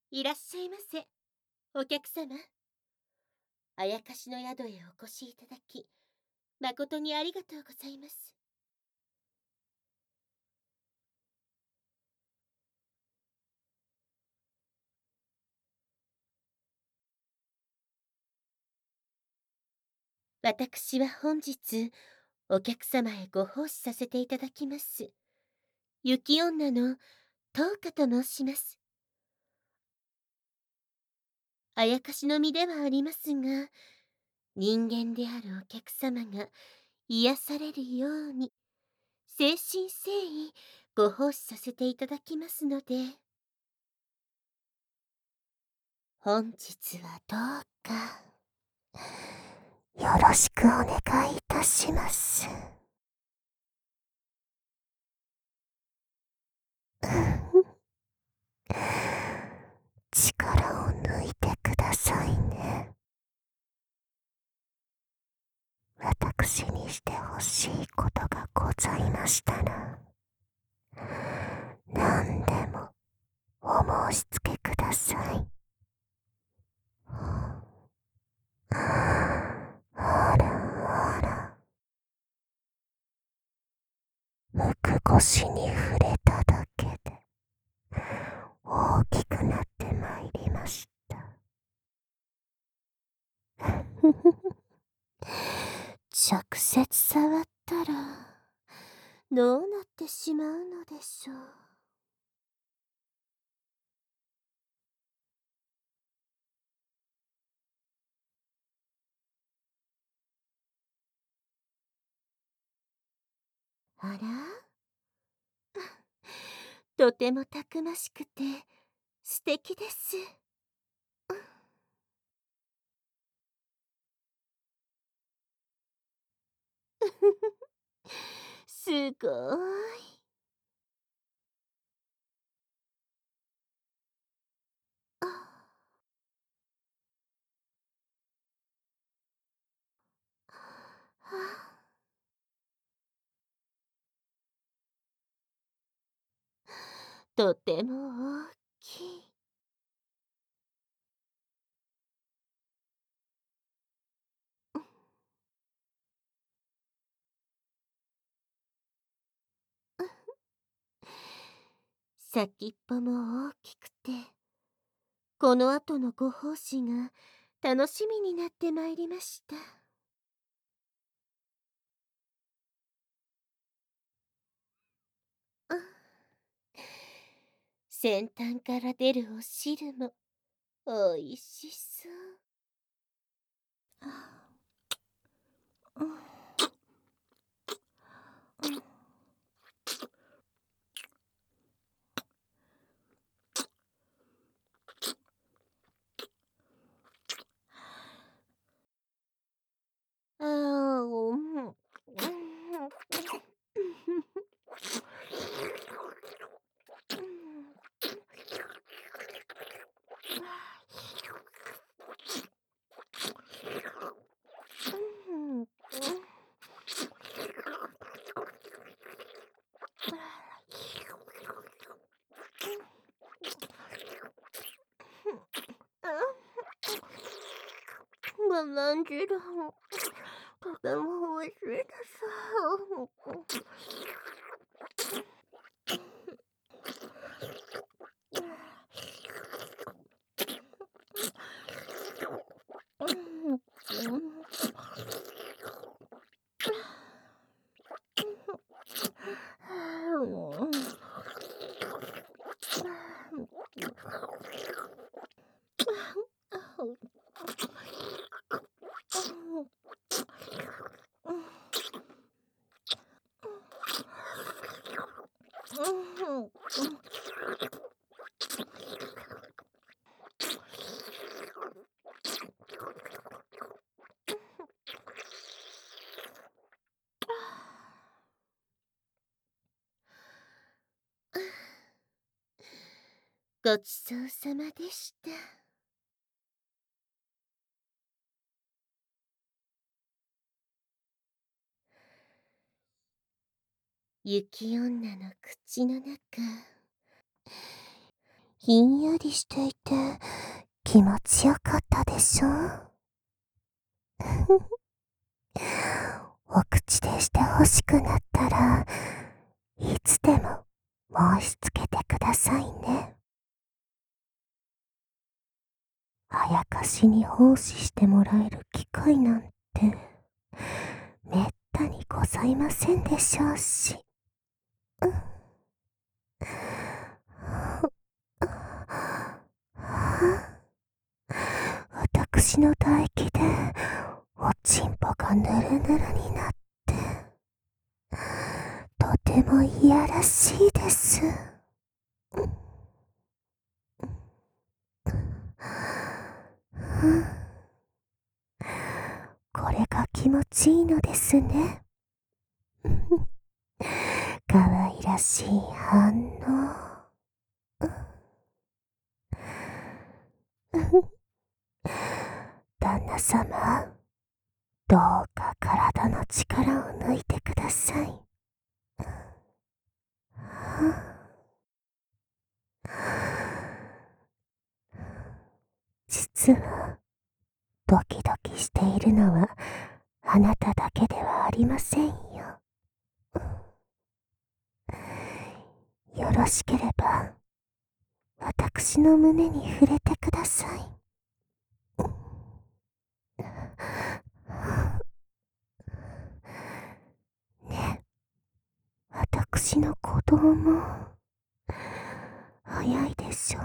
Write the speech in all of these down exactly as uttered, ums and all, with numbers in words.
いらっしゃいませ、お客様。あやかしの宿へお越しいただき、誠にありがとうございます。私は本日、お客様へご奉仕させていただきます。雪女のトウカと申します。あやかしの身ではありますが、人間であるお客様が癒されるように、誠心誠意ご奉仕させていただきますので、本日はどうか、よろしくお願いいたします。力を抜いてくださいね。私にしてほしいことがございましたら、何でもお申し付けください。あらあら、服腰に触れただけで大きくなってまいりました。直接触ったらどうなってしまうのでしょう。あら、とてもたくましくて素敵です。すごい。あ、あ、とても大きい。先っぽも大きくて、この後のご奉仕が楽しみになってまいりました。あ、先端から出るお汁もおいしそう。あ、うん、うん、あー、うん、うん、うん、まなんじだ。とても美味しいです。ごちそうさまでした。雪女の口の中、 ひんやりしていて気持ちよかったでしょお口でして欲しくなったらいつでも申し付けてくださいね。あやかしに奉仕してもらえる機会なんてめったにございませんでしょうし。私の唾液でおちんぽがぬるぬるになってとてもいやらしいです。これが気持ちいいのですね。かわいらしい反応。旦那様、どうか体の力を抜いてください。実はドキドキしているのはあなただけではありませんよ。よろしければ私の胸に触れてください。ね、私の鼓動も早いでしょ。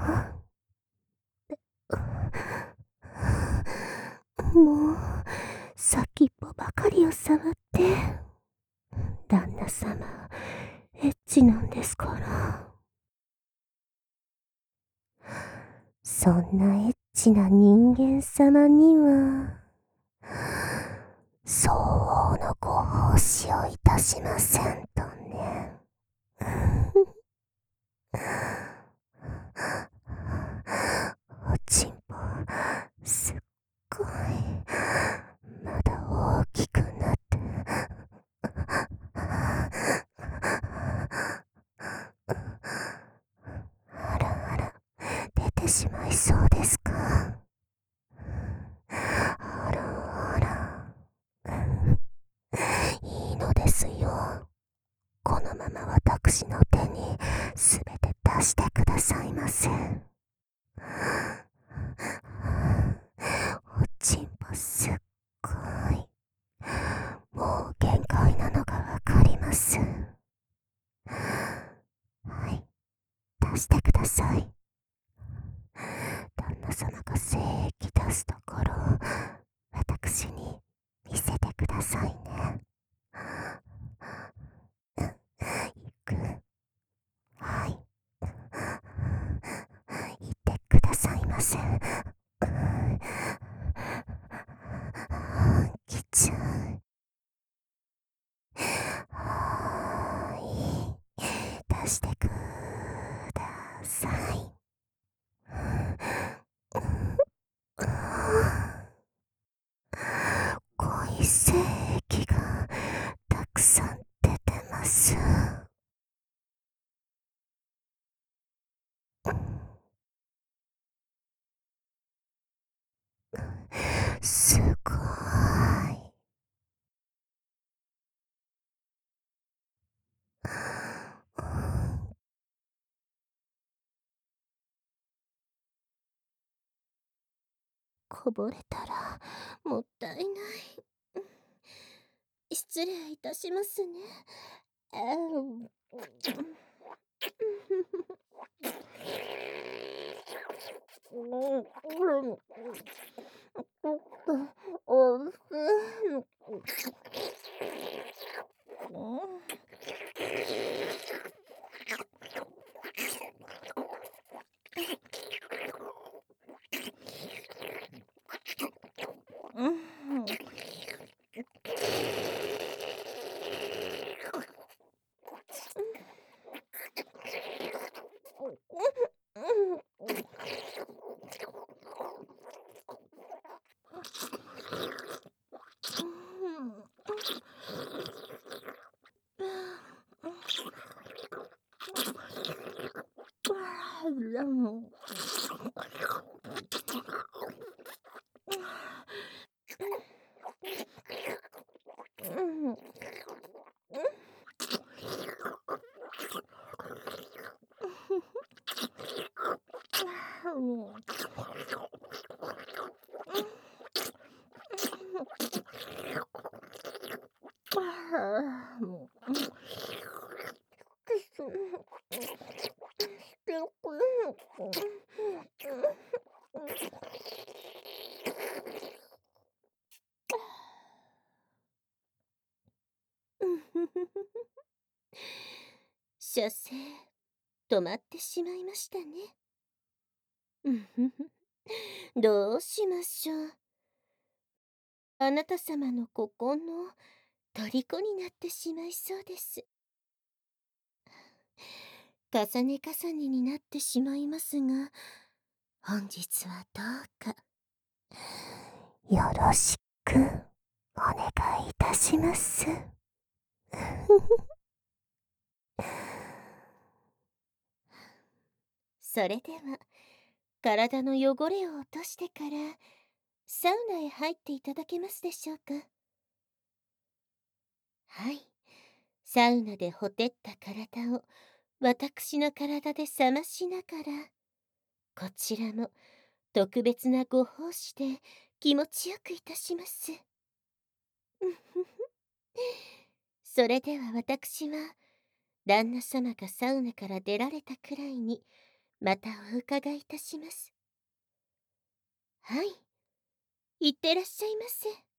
もう先っぽばかりを触って旦那様エッチなんですから。そんなエッチな人間様には相応のご奉仕をいたしませんとね。おちんぽすっごいまだ大きくなってあらあら出てしまいそうですか。あらあらいいのですよ。このまま私の手にすべて出してくださいませ。おちんぽすっごいもう限界なのがわかります。はい、出してください。旦那様が精液出すところを私に見せてくださいね。いく。はい。言ってくださいませ。きちゃん。はーい。出してください。濃い精液がたくさん出てます。すごい。こぼれたらもったいない。失礼いたしますね。 射精、止まってしまいましたね。うんふふ。どうしましょう。あなた様の股間の虜になってしまいそうです。重ね重ねになってしまいますが、本日はどうかよろしくお願いいたします。それでは、体の汚れを落としてから、サウナへ入っていただけますでしょうか。はい。サウナでほてった体を私の体で冷ましながら、こちらも特別なご奉仕で気持ちよくいたします。うんふふ。それでは私は、旦那様がサウナから出られたくらいに、またお伺いいたします。はい。いってらっしゃいませ。